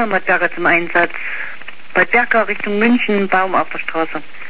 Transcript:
Berger zum Einsatz. Bei Berger Richtung München, Baum auf der Straße.